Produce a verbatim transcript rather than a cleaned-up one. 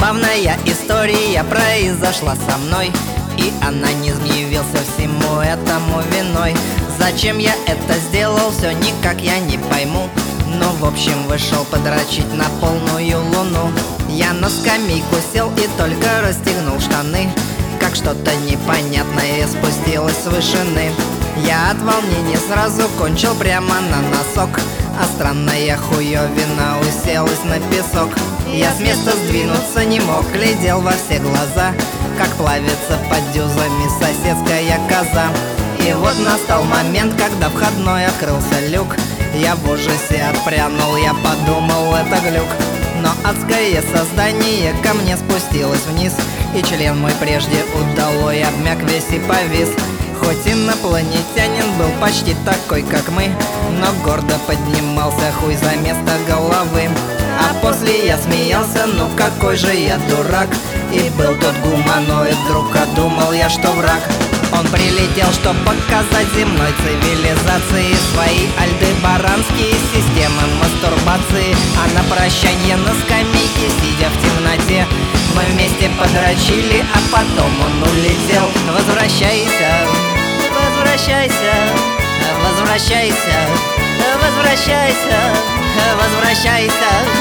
Забавная история произошла со мной, и анонизм явился всему этому виной. Зачем я это сделал, все никак я не пойму. Но в общем вышел подрочить на полную луну. Я на скамейку сел и только расстегнул штаны, как что-то непонятное спустилось с вышины. Я от волнения сразу кончил прямо на носок, а странная хуёвина уселась на песок. Я с места сдвинуться не мог, глядел во все глаза, как плавится под дюзами соседская коза. И вот настал момент, когда входной открылся люк. Я в ужасе отпрянул, я подумал, это глюк. Но адское создание ко мне спустилось вниз, и член мой прежде удалой обмяк весь и повис. Хоть инопланетянин был почти такой, как мы, но гордо поднимался хуй за место головы. А после я смеялся, ну какой же я дурак. И был тот гуманоид друг, а думал я, что враг. Он прилетел, чтоб показать земной цивилизации свои альдебаранские системы мастурбации. А на прощанье на скамейке, сидя в темноте, мы вместе подрочили, а потом он улетел. Возвращайся, возвращайся, возвращайся, возвращайся, возвращайся.